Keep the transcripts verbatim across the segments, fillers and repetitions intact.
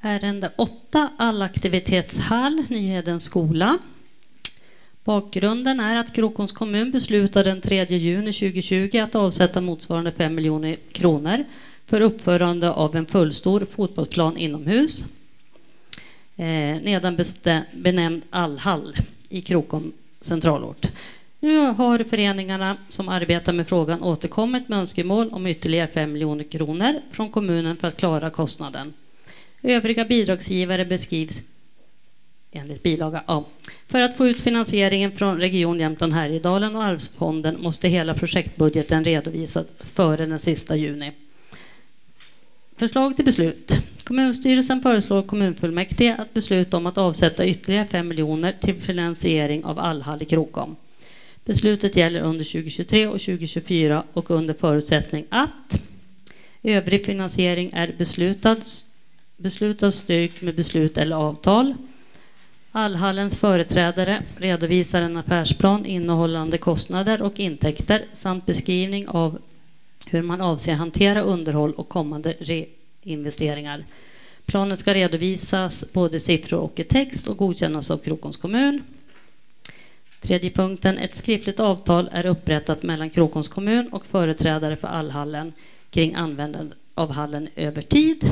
Ärende åtta, allaktivitetshall, Nyhedens skola. Bakgrunden är att Krokoms kommun beslutade den tredje juni tjugohundratjugo att avsätta motsvarande fem miljoner kronor för uppförande av en fullstor fotbollsplan inomhus, eh, nedan bestä- benämnd Allhall i Krokom centralort. Nu har föreningarna som arbetar med frågan återkommit med önskemål om ytterligare fem miljoner kronor från kommunen för att klara kostnaden. Övriga bidragsgivare beskrivs enligt bilaga A. För att få ut finansieringen från Region Jämtland Härjedalen och Arvsfonden måste hela projektbudgeten redovisas före den sista juni. Förslag till beslut. Kommunstyrelsen föreslår kommunfullmäktige att besluta om att avsätta ytterligare fem miljoner till finansiering av Allhall i Krokom. Beslutet gäller under tjugohundratjugotre och tjugohundratjugofyra och under förutsättning att övrig finansiering är beslutad, beslutad styrkt med beslut eller avtal. Allhallens företrädare redovisar en affärsplan innehållande kostnader och intäkter samt beskrivning av hur man avser hantera underhåll och kommande reinvesteringar. Planen ska redovisas både siffror och i text och godkännas av Krokoms kommun. Tredje punkten, ett skriftligt avtal är upprättat mellan Krokoms kommun och företrädare för Allhallen kring användandet av hallen över tid.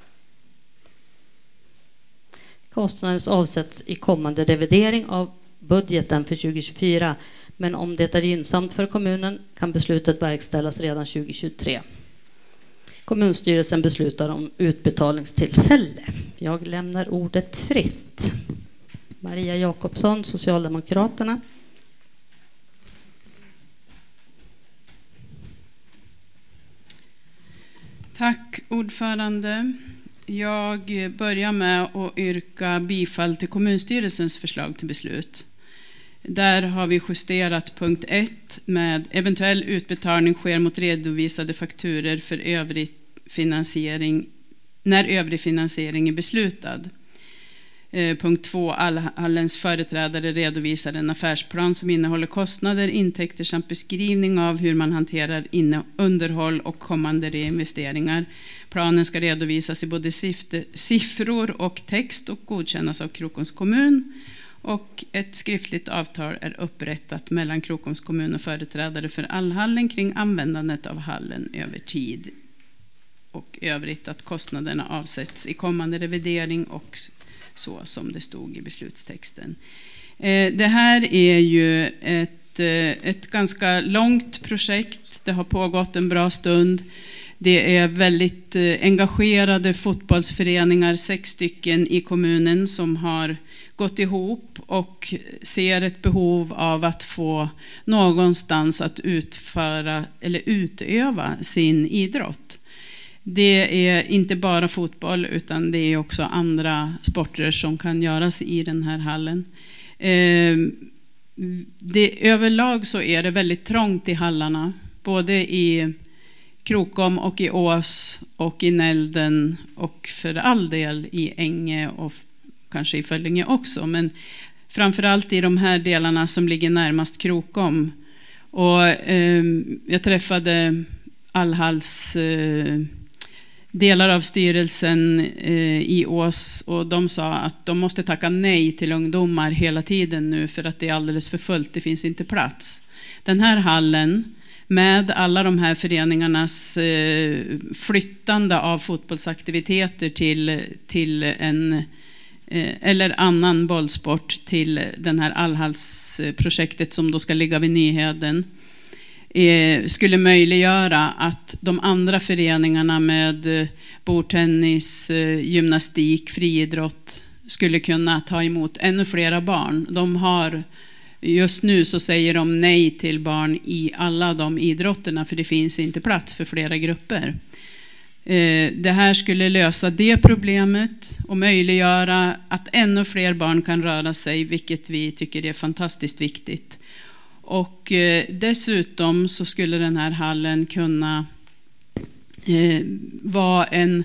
Kostnaden avsätts i kommande revidering av budgeten för tjugohundratjugofyra, men om det är gynnsamt för kommunen kan beslutet verkställas redan tjugohundratjugotre. Kommunstyrelsen beslutar om utbetalningstillfälle. Jag lämnar ordet fritt. Maria Jakobsson, Socialdemokraterna. Tack ordförande. Jag börjar med att yrka bifall till kommunstyrelsens förslag till beslut. Där har vi justerat punkt ett med eventuell utbetalning sker mot redovisade fakturer för övrig finansiering när övrig finansiering är beslutad. Punkt två, Allhallens företrädare redovisar en affärsplan som innehåller kostnader, intäkter samt beskrivning av hur man hanterar underhåll och kommande reinvesteringar. Planen ska redovisas i både siffror och text och godkännas av Krokoms kommun. Och ett skriftligt avtal är upprättat mellan Krokoms kommun och företrädare för Allhallen kring användandet av hallen över tid. Och övrigt att kostnaderna avsätts i kommande revidering och så som det stod i beslutstexten. Det här är ju ett, ett ganska långt projekt. Det har pågått en bra stund. Det är väldigt engagerade fotbollsföreningar, sex stycken i kommunen som har gått ihop och ser ett behov av att få någonstans att utföra eller utöva sin idrott. Det är inte bara fotboll utan det är också andra sporter som kan göras i den här hallen. Det, överlag så är det väldigt trångt i hallarna, både i Krokom och i Ås och i Nälden och för all del i Änge och kanske i Föllinge också, men framförallt i de här delarna som ligger närmast Krokom. Och eh, jag träffade Allhalls eh, delar av styrelsen eh, i Ås och de sa att de måste tacka nej till ungdomar hela tiden nu för att det är alldeles för fullt, det finns inte plats. Den här hallen med alla de här föreningarnas eh, flyttande av fotbollsaktiviteter till, till en eh, eller annan bollsport till den här Allhallsprojektet som då ska ligga vid Nyheden eh, skulle möjliggöra att de andra föreningarna med eh, bordtennis, eh, gymnastik, friidrott skulle kunna ta emot ännu flera barn. De har Just nu så säger de nej till barn i alla de idrotterna för det finns inte plats för flera grupper. Det här skulle lösa det problemet och möjliggöra att ännu fler barn kan röra sig, vilket vi tycker är fantastiskt viktigt. Och dessutom så skulle den här hallen kunna vara en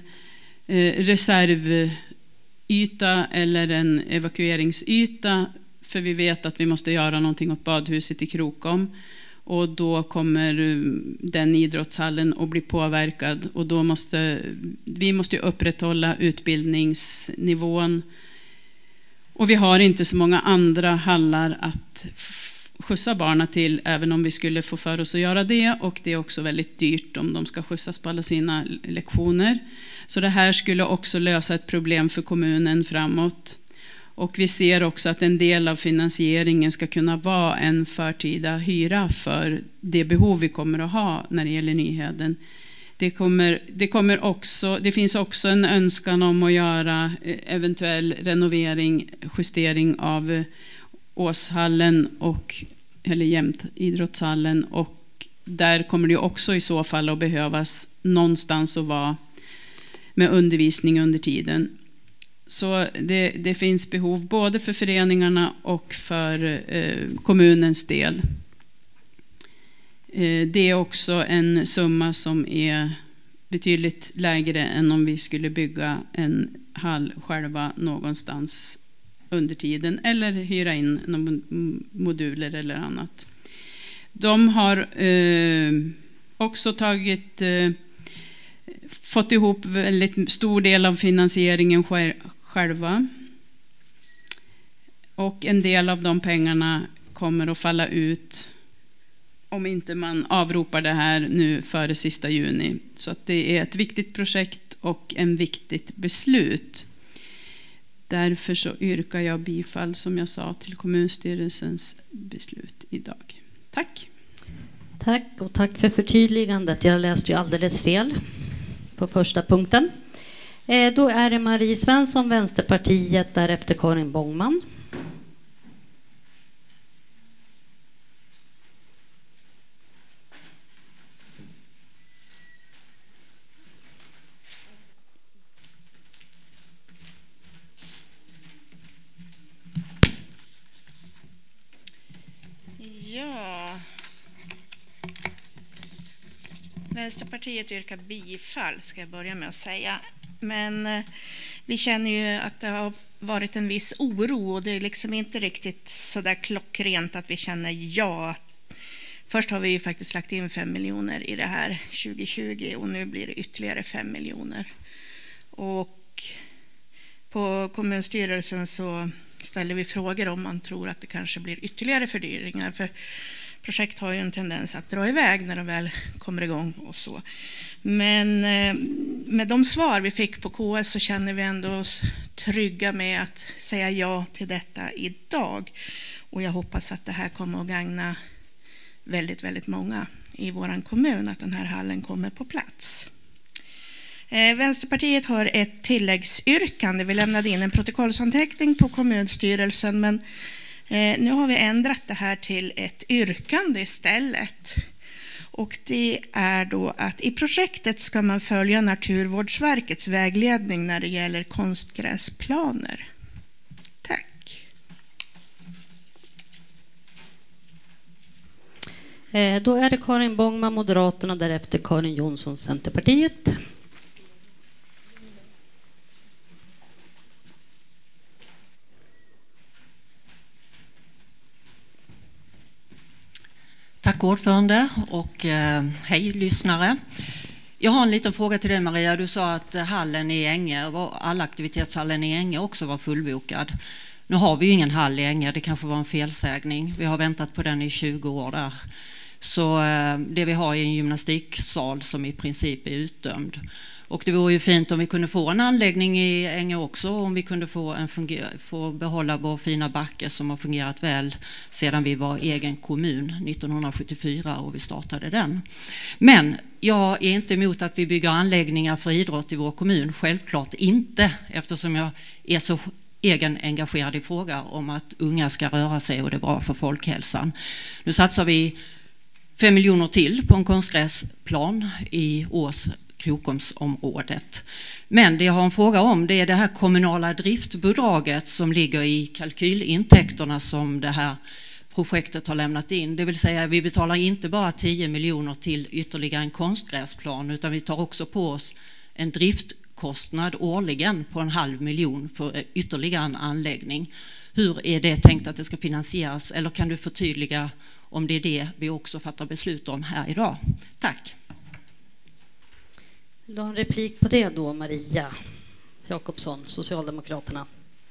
reservyta eller en evakueringsyta. För vi vet att vi måste göra någonting åt badhuset i Krokom. Och då kommer den idrottshallen att bli påverkad. Och då måste vi måste upprätthålla utbildningsnivån. Och vi har inte så många andra hallar att skjutsa barnen till, även om vi skulle få för oss att göra det. Och det är också väldigt dyrt om de ska skjutsas på alla sina lektioner. Så det här skulle också lösa ett problem för kommunen framåt. Och vi ser också att en del av finansieringen ska kunna vara en förtida hyra för det behov vi kommer att ha när det gäller Nyheden. Det, kommer, det, kommer också, det finns också en önskan om att göra eventuell renovering, justering av Åshallen och, eller jämt idrottshallen. Och där kommer det också i så fall att behövas någonstans att vara med undervisning under tiden. Så det, det finns behov både för föreningarna och för eh, kommunens del. Eh, det är också en summa som är betydligt lägre än om vi skulle bygga en hall själva någonstans under tiden eller hyra in någon moduler eller annat. De har eh, också tagit eh, fått ihop väldigt stor del av finansieringen själva. Och en del av de pengarna kommer att falla ut om inte man avropar det här nu före sista juni. Så att det är ett viktigt projekt och en viktigt beslut. Därför så yrkar jag bifall, som jag sa, till kommunstyrelsens beslut idag. Tack. Tack, och tack för förtydligandet. Jag läste ju alldeles fel på första punkten. Eh, då är det Marie Svensson, Vänsterpartiet, därefter Karin Bångman. Ja. Vänsterpartiet yrkar bifall, ska jag börja med att säga. Men eh, vi känner ju att det har varit en viss oro och det är liksom inte riktigt så där klockrent att vi känner ja. Först har vi ju faktiskt lagt in fem miljoner i det här tjugo tjugo och nu blir det ytterligare fem miljoner. Och på kommunstyrelsen så ställer vi frågor om man tror att det kanske blir ytterligare fördyringar, för projekt har ju en tendens att dra iväg när de väl kommer igång och så. Men med de svar vi fick på K S så känner vi ändå oss trygga med att säga ja till detta idag. Och jag hoppas att det här kommer att gagna väldigt, väldigt många i vår kommun, att den här hallen kommer på plats. Vänsterpartiet har ett tilläggsyrkande. Vi lämnade in en protokollsanteckning på kommunstyrelsen, men nu har vi ändrat det här till ett yrkande istället. Och det är då att i projektet ska man följa Naturvårdsverkets vägledning när det gäller konstgräsplaner. Tack. Då är det Karin Bångman, Moderaterna, därefter Karin Jonsson, Centerpartiet. Tack ordförande och eh, hej lyssnare. Jag har en liten fråga till dig Maria. Du sa att hallen i Änge, alla aktivitetshallen i Änge också var fullbokad. Nu har vi ju ingen hall i Änge, det kanske var en felsägning. Vi har väntat på den i tjugo år där. Så eh, det vi har är en gymnastiksal som i princip är utdömd. Och det vore ju fint om vi kunde få en anläggning i Änge också, om vi kunde få, en funger- få behålla vår fina backe som har fungerat väl sedan vi var egen kommun nittonhundrasjuttiofyra och vi startade den. Men jag är inte emot att vi bygger anläggningar för idrott i vår kommun, självklart inte, eftersom jag är så egen engagerad i fråga om att unga ska röra sig och det är bra för folkhälsan. Nu satsar vi fem miljoner till på en konstgräsplan i Ås Krokomsområdet. Men det jag har en fråga om, det är det här kommunala driftbidraget som ligger i kalkylintäkterna som det här projektet har lämnat in. Det vill säga vi betalar inte bara tio miljoner till ytterligare en konstgräsplan, utan vi tar också på oss en driftkostnad årligen på en halv miljon för ytterligare en anläggning. Hur är det tänkt att det ska finansieras? Eller kan du förtydliga om det är det vi också fattar beslut om här idag. Tack. Vill du ha en replik på det då, Maria Jakobsson, Socialdemokraterna?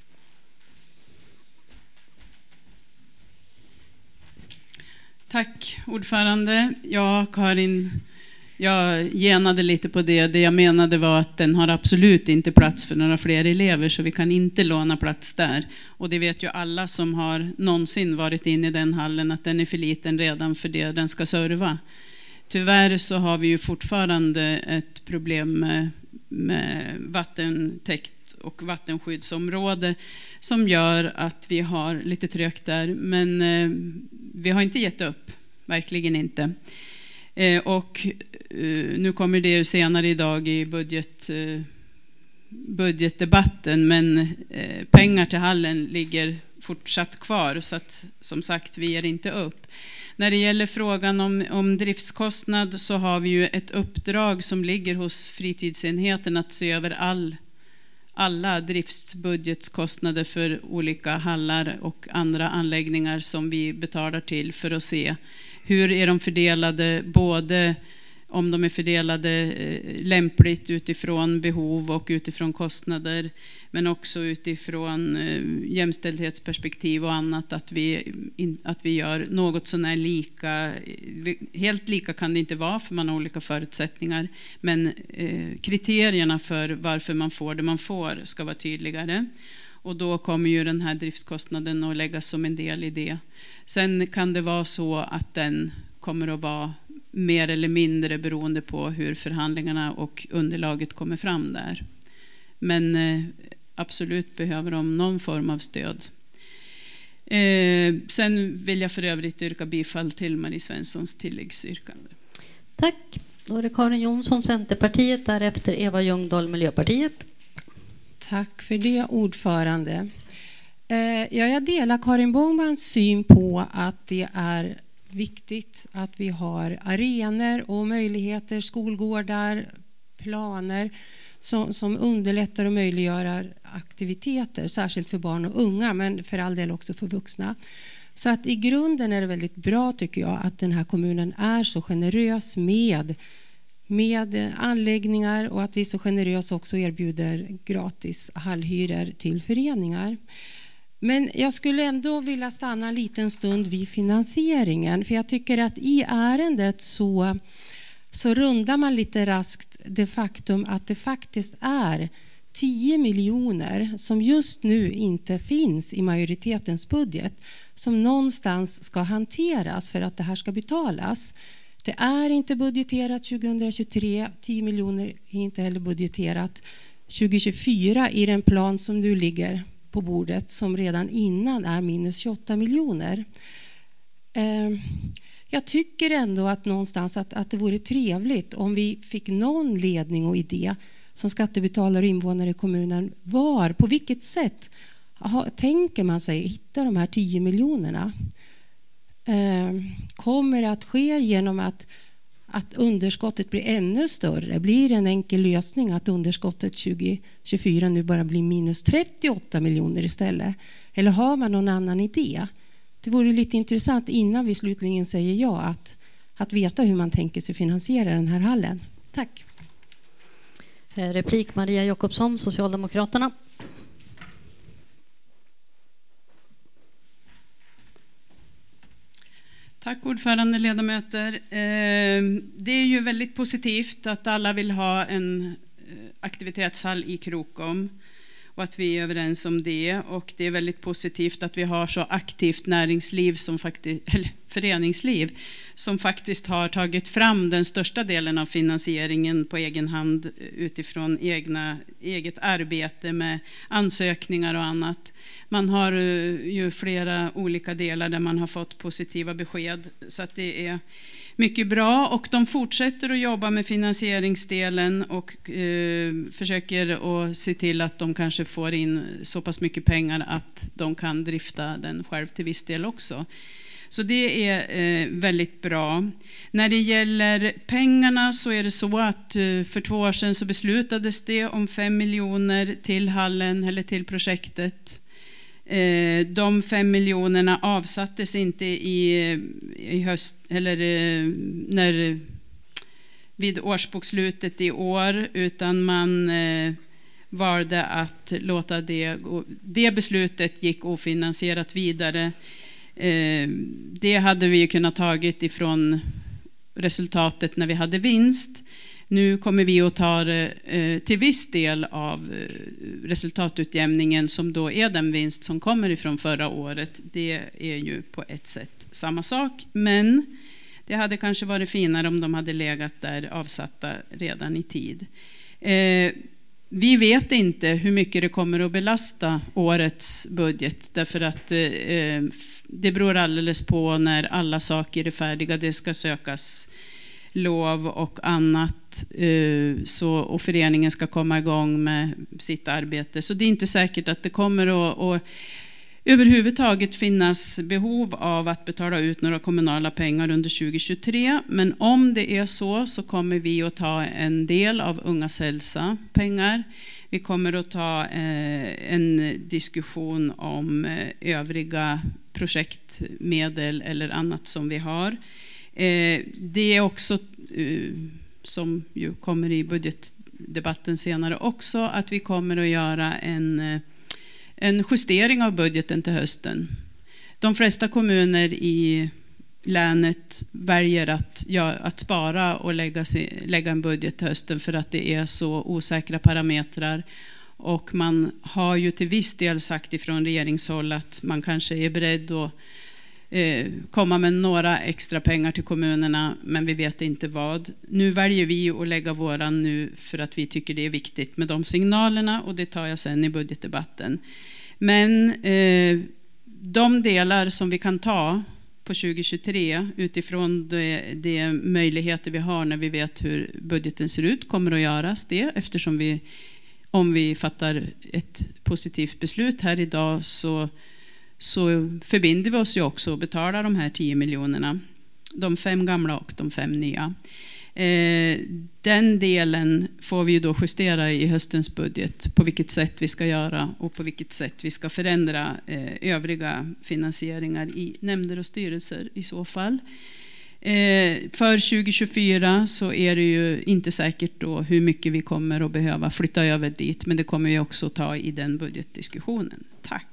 Tack, ordförande. Ja, Karin, jag genade lite på det. Det jag menade var att den har absolut inte plats för några fler elever, så vi kan inte låna plats där. Och det vet ju alla som har någonsin varit inne i den hallen, att den är för liten redan för det den ska serva. Tyvärr så har vi ju fortfarande ett problem med, med vattentäkt och vattenskyddsområde som gör att vi har lite trögt där. Men eh, vi har inte gett upp, verkligen inte. Eh, och eh, nu kommer det ju senare idag i budget, eh, budgetdebatten, men eh, pengar till hallen ligger fortsatt kvar, så att som sagt, vi ger inte upp. När det gäller frågan om, om driftskostnad så har vi ju ett uppdrag som ligger hos fritidsenheten att se över all, alla driftsbudgetskostnader för olika hallar och andra anläggningar som vi betalar till, för att se hur är de fördelade, både om de är fördelade lämpligt utifrån behov och utifrån kostnader, men också utifrån jämställdhetsperspektiv och annat, att vi, att vi gör något sån här lika. Helt lika kan det inte vara, för man har olika förutsättningar, men kriterierna för varför man får det man får ska vara tydligare. Och då kommer ju den här driftskostnaden att läggas som en del i det. Sen kan det vara så att den kommer att vara mer eller mindre beroende på hur förhandlingarna och underlaget kommer fram där. Men eh, absolut behöver de någon form av stöd. Eh, sen vill jag för övrigt yrka bifall till Marie Svenssons tilläggsyrkande. Tack. Då är det Karin Jonsson, Centerpartiet, därefter Eva Ljungdahl, Miljöpartiet. Tack för det, ordförande. Eh, ja, jag delar Karin Bångmans syn på att det är viktigt att vi har arenor och möjligheter, skolgårdar, planer som, som underlättar och möjliggör aktiviteter, särskilt för barn och unga, men för all del också för vuxna. Så att i grunden är det väldigt bra, tycker jag, att den här kommunen är så generös med, med anläggningar, och att vi så generöst också erbjuder gratis hallhyror till föreningar. Men jag skulle ändå vilja stanna en liten stund vid finansieringen. För jag tycker att i ärendet så, så rundar man lite raskt det faktum att det faktiskt är tio miljoner som just nu inte finns i majoritetens budget, som någonstans ska hanteras för att det här ska betalas. Det är inte budgeterat tjugohundratjugotre, tio miljoner är inte heller budgeterat tjugohundratjugofyra i den plan som nu ligger på bordet, som redan innan är minus tjugoåtta miljoner. Jag tycker ändå att någonstans att, att det vore trevligt om vi fick någon ledning och idé som skattebetalare och invånare i kommunen. Var, på vilket sätt aha, tänker man sig hitta de här tio miljonerna? Kommer det att ske genom att att underskottet blir ännu större? Blir en enkel lösning att underskottet tjugo tjugofyra nu bara blir minus trettioåtta miljoner istället? Eller har man någon annan idé? Det vore lite intressant innan vi slutligen säger ja att, att veta hur man tänker sig finansiera den här hallen. Tack. Replik Maria Jakobsson, Socialdemokraterna. Tack ordförande, ledamöter. Det är ju väldigt positivt att alla vill ha en aktivitetshall i Krokom och att vi är överens om det. Och det är väldigt positivt att vi har så aktivt näringsliv som faktiskt, eller föreningsliv som faktiskt har tagit fram den största delen av finansieringen på egen hand utifrån egna, eget arbete med ansökningar och annat. Man har ju flera olika delar där man har fått positiva besked, så att det är mycket bra. Och de fortsätter att jobba med finansieringsdelen och eh, försöker att se till att de kanske får in så pass mycket pengar att de kan drifta den själv till viss del också. Så det är eh, väldigt bra. När det gäller pengarna så är det så att eh, för två år sedan så beslutades det om fem miljoner till hallen eller till projektet. Eh, de fem miljonerna avsattes inte i, i höst eller eh, när vid årsbokslutet i år, utan man eh, valde att låta det gå. Det beslutet gick ofinansierat vidare. Eh, det hade vi ju kunnat tagit ifrån resultatet när vi hade vinst. Nu kommer vi att ta eh, till viss del av eh, resultatutjämningen som då är den vinst som kommer ifrån förra året. Det är ju på ett sätt samma sak, men det hade kanske varit finare om de hade legat där avsatta redan i tid. Eh, vi vet inte hur mycket det kommer att belasta årets budget, därför att eh, det beror alldeles på när alla saker är färdiga. Det ska sökas lov och annat, så, och föreningen ska komma igång med sitt arbete. Så det är inte säkert att det kommer att, att överhuvudtaget finnas behov av att betala ut några kommunala pengar under tjugo tjugotre. Men om det är så, så kommer vi att ta en del av Ungas hälsa pengar. Vi kommer att ta en diskussion om övriga projektmedel eller annat som vi har. Det är också, som ju kommer i budgetdebatten senare också, att vi kommer att göra en, en justering av budgeten till hösten. De flesta kommuner i länet väljer att, ja, att spara och lägga, sig, lägga en budget till hösten för att det är så osäkra parametrar. Och man har ju till viss del sagt ifrån regeringshåll att man kanske är beredd att komma med några extra pengar till kommunerna, men vi vet inte vad. Nu väljer vi att lägga våran nu för att vi tycker det är viktigt med de signalerna, och det tar jag sen i budgetdebatten. Men eh, de delar som vi kan ta på tjugo tjugotre utifrån de, de möjligheter vi har när vi vet hur budgeten ser ut kommer att göras det, eftersom vi, om vi fattar ett positivt beslut här idag, så så förbinder vi oss ju också att betala de här tio miljonerna. De fem gamla och de fem nya. Eh, den delen får vi ju då justera i höstens budget. På vilket sätt vi ska göra och på vilket sätt vi ska förändra eh, övriga finansieringar i nämnder och styrelser i så fall. Eh, för tjugo tjugofyra så är det ju inte säkert då hur mycket vi kommer att behöva flytta över dit. Men det kommer vi också ta i den budgetdiskussionen. Tack.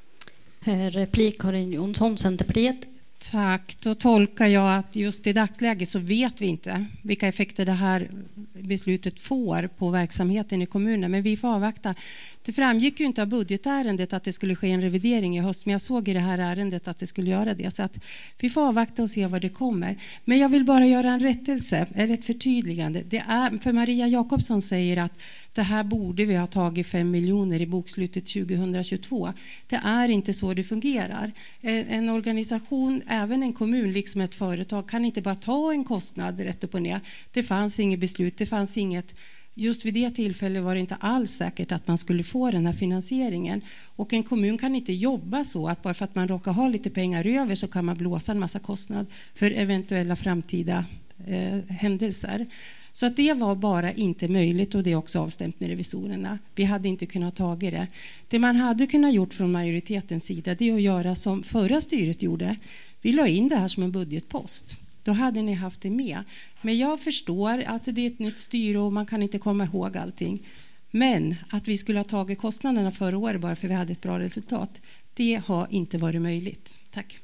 Replik Karin Jonsson, Centerpartiet. Tack. Då tolkar jag att just i dagsläget så vet vi inte vilka effekter det här beslutet får på verksamheten i kommunen. Men vi får avvakta. Det framgick ju inte av budgetärendet att det skulle ske en revidering i höst, men jag såg i det här ärendet att det skulle göra det. Så att vi får avvakta och se vad det kommer. Men jag vill bara göra en rättelse, eller ett förtydligande. Det är, för Maria Jakobsson säger att det här borde vi ha tagit fem miljoner i bokslutet tjugo tjugotvå. Det är inte så det fungerar. En organisation, även en kommun, liksom ett företag, kan inte bara ta en kostnad rätt upp och ner. Det fanns inget beslut, det fanns inget. Just vid det tillfället var det inte alls säkert att man skulle få den här finansieringen. Och en kommun kan inte jobba så att bara för att man råkar ha lite pengar över så kan man blåsa en massa kostnad för eventuella framtida eh, händelser. Så att det var bara inte möjligt, och det är också avstämt med revisorerna. Vi hade inte kunnat ta det. Det man hade kunnat gjort från majoritetens sida, det är att göra som förra styret gjorde. Vi la in det här som en budgetpost. Då hade ni haft det med. Men jag förstår, alltså det är ett nytt styre och man kan inte komma ihåg allting. Men att vi skulle ha tagit kostnaderna förra året bara för vi hade ett bra resultat, det har inte varit möjligt. Tack.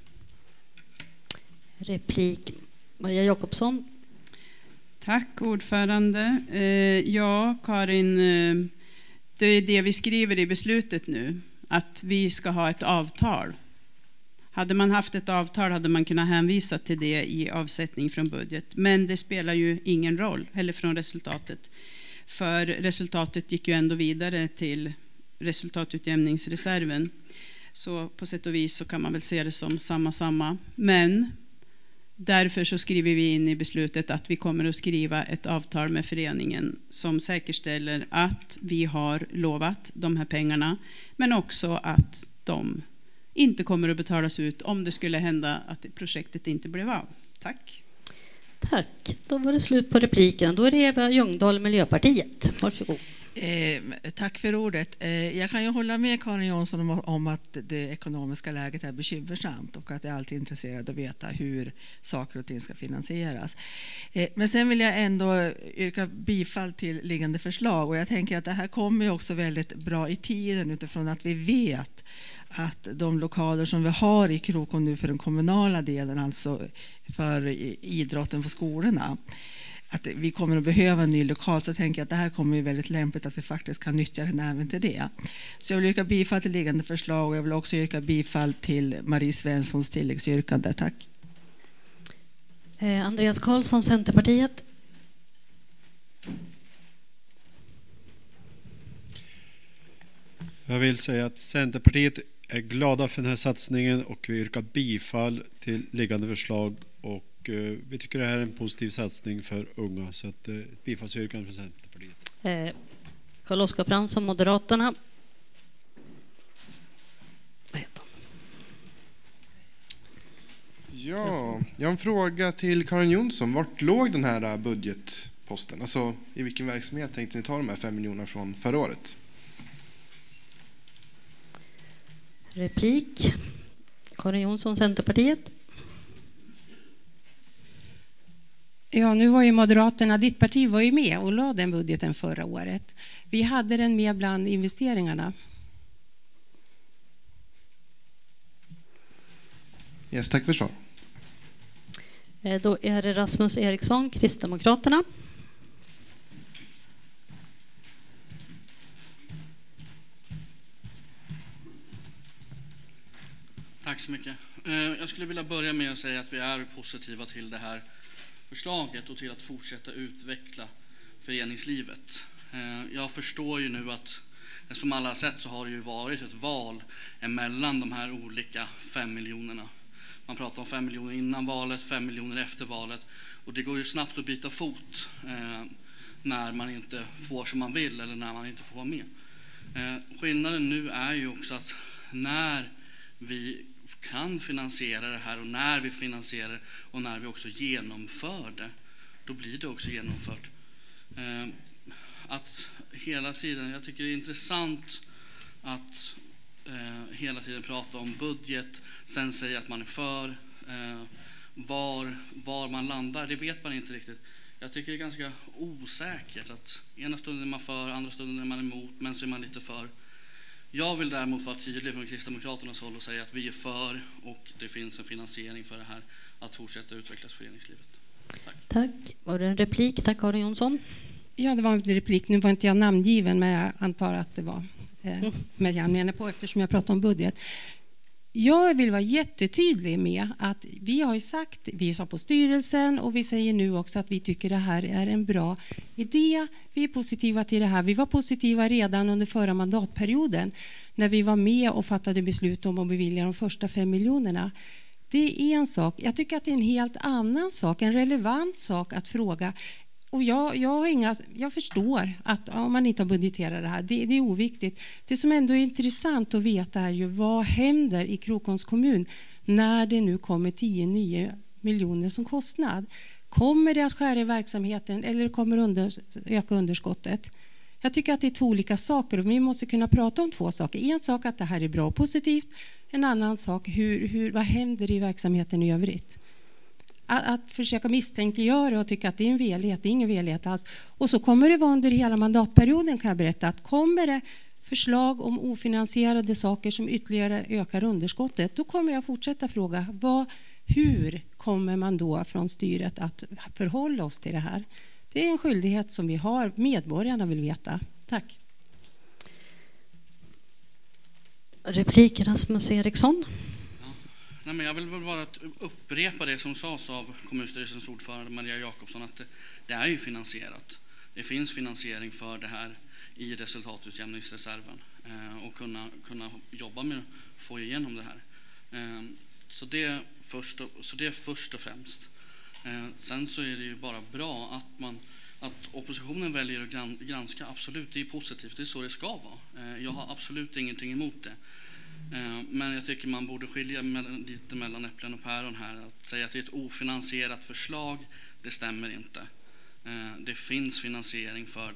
Replik Maria Jakobsson. Tack ordförande. Eh, ja, Karin, eh, det är det vi skriver i beslutet nu. Att vi ska ha ett avtal. Hade man haft ett avtal hade man kunnat hänvisa till det i avsättning från budget. Men det spelar ju ingen roll, eller från resultatet. För resultatet gick ju ändå vidare till resultatutjämningsreserven. Så på sätt och vis så kan man väl se det som samma samma. Men därför så skriver vi in i beslutet att vi kommer att skriva ett avtal med föreningen som säkerställer att vi har lovat de här pengarna. Men också att de inte kommer att betalas ut om det skulle hända att projektet inte blev av. Tack. Tack. Då var det slut på repliken. Då är det Eva Ljungdahl, Miljöpartiet. Varsågod. Eh, tack för ordet. Eh, jag kan ju hålla med Karin Jonsson om, om att det ekonomiska läget är bekymmersamt och att jag är alltid intresserad av att veta hur saker och ting ska finansieras. Eh, men sen vill jag ändå yrka bifall till liggande förslag, och jag tänker att det här kommer ju också väldigt bra i tiden utifrån att vi vet att de lokaler som vi har i Krokom nu för den kommunala delen, alltså för idrotten på skolorna, att vi kommer att behöva en ny lokal, så tänker jag att det här kommer ju väldigt lämpligt att vi faktiskt kan nyttja den även till det. Så jag vill yrka bifall till liggande förslag, och jag vill också yrka bifall till Marie Svenssons tilläggsyrkande. Tack. Eh, Andreas Karlsson, Centerpartiet. Jag vill säga att Centerpartiet är glada för den här satsningen och vi yrkar bifall till liggande förslag, och vi tycker det här är en positiv satsning för unga, så att ett bifallsyrkande från Centerpartiet. Eh, Carl-Oskar Fransson, Moderaterna. Vad heter han? Ja, jag har en fråga till Karin Jonsson. Vart låg den här budgetposten? Alltså, i vilken verksamhet tänkte ni ta de här fem miljoner från förra året? Replik. Karin Jonsson, Centerpartiet. Ja, nu var ju Moderaterna, ditt parti var ju med och la den budgeten förra året. Vi hade den med bland investeringarna. Yes, tack för svar. Eh, då är det Rasmus Eriksson, Kristdemokraterna. Tack så mycket. Jag skulle vilja börja med att säga att vi är positiva till det här förslaget och till att fortsätta utveckla föreningslivet. Jag förstår ju nu att, som alla har sett, så har det ju varit ett val emellan de här olika fem miljonerna. Man pratar om fem miljoner innan valet, fem miljoner efter valet, och det går ju snabbt att byta fot när man inte får som man vill eller när man inte får vara med. Skillnaden nu är ju också att när vi kan finansiera det här och när vi finansierar och när vi också genomför det, då blir det också genomfört. Att hela tiden, jag tycker det är intressant att hela tiden prata om budget, sen säga att man är för, var, var man landar, det vet man inte riktigt. Jag tycker det är ganska osäkert att ena stunden är man för, andra stunden är man emot, men så är man lite för. Jag vill däremot vara tydlig från Kristdemokraternas håll och säga att vi är för, och det finns en finansiering för det här, att fortsätta utvecklas föreningslivet. Tack. Tack. Var det en replik? Tack, Karin Jonsson. Ja, det var en replik. Nu var inte jag namngiven, men jag antar att det var eh, med jag menar på, eftersom jag pratar om budget. Jag vill vara jättetydlig med att vi har ju sagt, vi sa på styrelsen och vi säger nu också att vi tycker det här är en bra idé. Vi är positiva till det här. Vi var positiva redan under förra mandatperioden när vi var med och fattade beslut om att bevilja de första fem miljonerna. Det är en sak. Jag tycker att det är en helt annan sak, en relevant sak att fråga. Och jag, jag, har inga, jag förstår att om man inte har budgeterat det här, det, det är oviktigt. Det som ändå är intressant att veta är ju vad händer i Krokoms kommun när det nu kommer tio nya miljoner som kostnad. Kommer det att skära i verksamheten eller kommer under, öka underskottet? Jag tycker att det är två olika saker och vi måste kunna prata om två saker. En sak att det här är bra och positivt. En annan sak, hur, hur, vad händer i verksamheten i övrigt? Att, att försöka misstänkliggöra och tycka att det är en velighet, det är ingen velighet alls. Och så kommer det vara under hela mandatperioden, kan jag berätta, att kommer det förslag om ofinansierade saker som ytterligare ökar underskottet, då kommer jag fortsätta fråga, vad, hur kommer man då från styret att förhålla oss till det här? Det är en skyldighet som vi har, medborgarna vill veta. Tack. Replik Rasmus Eriksson. Nej, men jag vill väl bara upprepa det som sades av kommunstyrelsens ordförande Maria Jakobsson, att det, det är ju finansierat. Det finns finansiering för det här i resultatutjämningsreserven eh, och kunna, kunna jobba med att få igenom det här. Eh, så, det först och, så det är först och främst. Eh, sen så är det ju bara bra att, man, att oppositionen väljer att granska. Absolut, det är positivt. Det är så det ska vara. Eh, jag har absolut ingenting emot det. Men jag tycker man borde skilja lite mellan äpplen och päron här. Att säga att det är ett ofinansierat förslag, det stämmer inte. Det finns finansiering för det.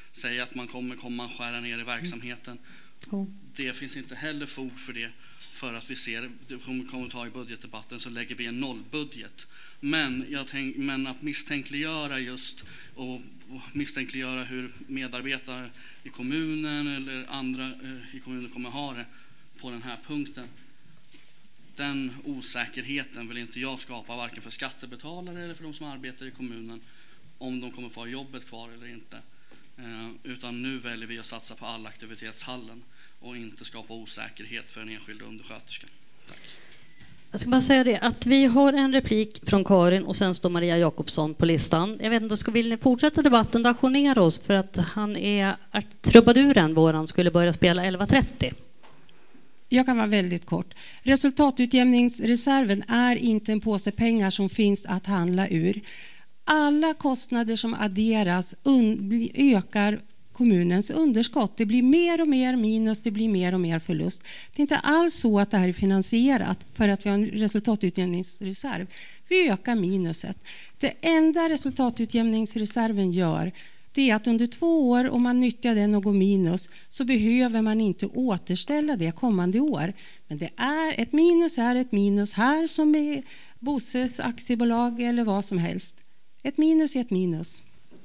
säga att man kommer komma och skära ner i verksamheten. Ja. Det finns inte heller fog för det, för att vi ser, det kommer att ta i budgetdebatten, så lägger vi en nollbudget. Men, jag tänk, men att misstänkliggöra just och misstänkliggöra hur medarbetare i kommunen eller andra eh, i kommunen kommer ha det på den här punkten. Den osäkerheten vill inte jag skapa, varken för skattebetalare eller för de som arbetar i kommunen, om de kommer få ha jobbet kvar eller inte. Eh, utan nu väljer vi att satsa på allaktivitetshallen och inte skapa osäkerhet för en enskild undersköterska. Tack. Jag ska bara säga det, att vi har en replik från Karin och sen står Maria Jakobsson på listan. Jag vet inte, ska vill ni fortsätta debatten, då ajournera oss, för att han är trubaduren våran skulle börja spela elva trettio. Jag kan vara väldigt kort. Resultatutjämningsreserven är inte en påse pengar som finns att handla ur. Alla kostnader som adderas un- ökar kommunens underskott. Det blir mer och mer minus, det blir mer och mer förlust. Det är inte alls så att det här är finansierat för att vi har en resultatutjämningsreserv. Vi ökar minuset. Det enda resultatutjämningsreserven gör, det är att under två år, om man nyttjar den och går minus, så behöver man inte återställa det kommande år. Men det är ett minus är ett minus här, som är Bosses aktiebolag eller vad som helst. Ett minus är ett minus.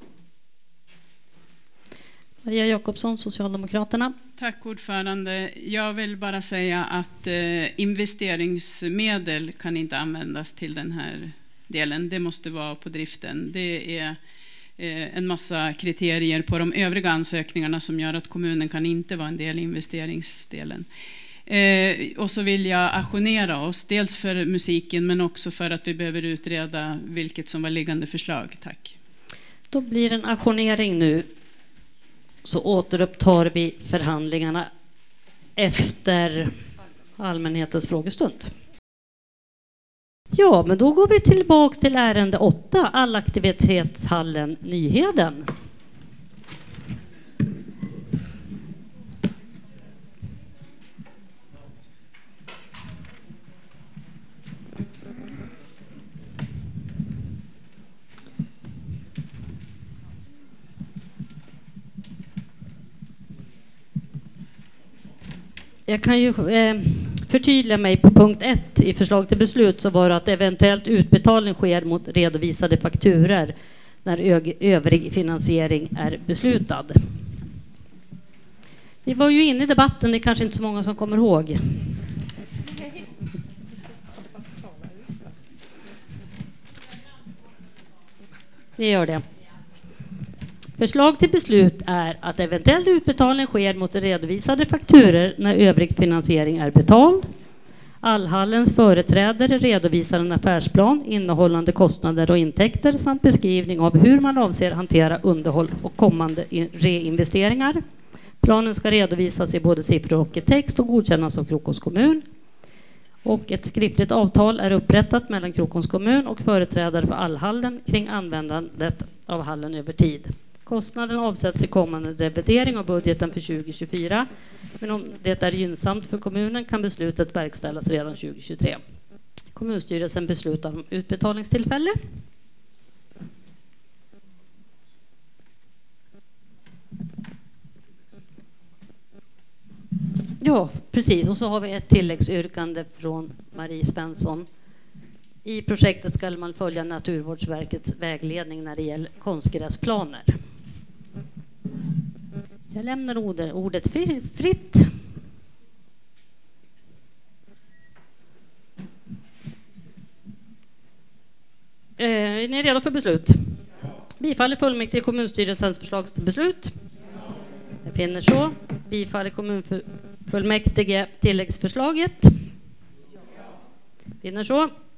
Maria Jakobsson, Socialdemokraterna. Tack ordförande. Jag vill bara säga att eh, investeringsmedel kan inte användas till den här delen. Det måste vara på driften. Det är eh, en massa kriterier på de övriga ansökningarna som gör att kommunen kan inte vara en del i investeringsdelen. Eh, och så vill jag ajournera oss, dels för musiken men också för att vi behöver utreda vilket som var liggande förslag. Tack. Då blir en ajournering nu. Så återupptar vi förhandlingarna efter allmänhetens frågestund. Ja, men då går vi tillbaka till ärende åtta, allaktivitetshallen Nyheden. Jag kan ju eh, förtydliga mig på punkt ett i förslag till beslut, så var det att eventuellt utbetalning sker mot redovisade fakturer när ö- övrig finansiering är beslutad. Vi var ju inne i debatten, det är kanske inte så många som kommer ihåg. Det gör det. Förslag till beslut är att eventuell utbetalning sker mot redovisade fakturer när övrig finansiering är betald. Allhallens företrädare redovisar en affärsplan innehållande kostnader och intäkter samt beskrivning av hur man avser hantera underhåll och kommande reinvesteringar. Planen ska redovisas i både siffror och i text och godkännas av Krokoms kommun. Och ett skriftligt avtal är upprättat mellan Krokoms kommun och företrädare för Allhallen kring användandet av hallen över tid. Kostnaden avsätts i kommande revidering av budgeten för tjugo tjugofyra, men om det är gynnsamt för kommunen kan beslutet verkställas redan tjugo tjugotre. Kommunstyrelsen beslutar om utbetalningstillfälle. Ja, precis. Och så har vi ett tilläggsyrkande från Marie Svensson. I projektet ska man följa Naturvårdsverkets vägledning när det gäller konstgräsplaner. Jag lämnar ordet fritt. Är ni redo för beslut? Bifall i fullmäktige kommunstyrelsens förslag till beslut. Jag finner så. Bifall i kommunfullmäktige tilläggsförslaget. Finner så.